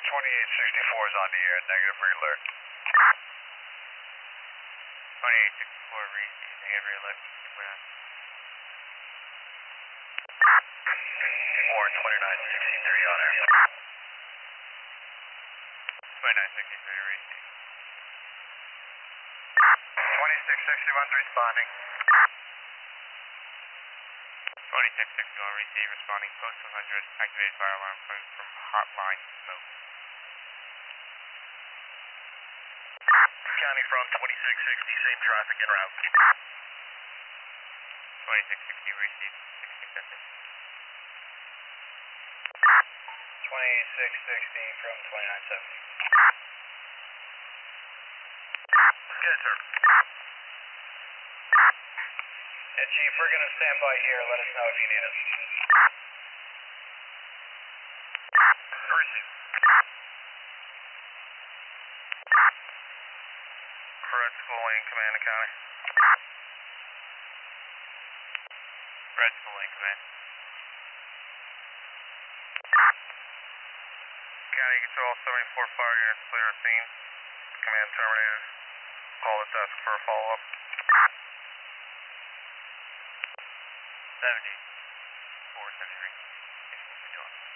2864 is on the air, negative re-alert. 2864 receive, negative re-alert. 2963 on air. 2963 receive. 2661's responding. 2661 receive, responding post 100, activated fire alarm coming from hotline smoke. County from 2660, same traffic en route. 2660 receive, 6050. 2660 from 2970. Good, sir. Yeah, Chief, we're going to stand by here. Let us know if you need us. Receive. Red School Lane, Command and County. Red School Lane, command. County Control, 74 fire units clear the scene. Command terminated. Call the desk for a follow-up. 70. 473. 1651.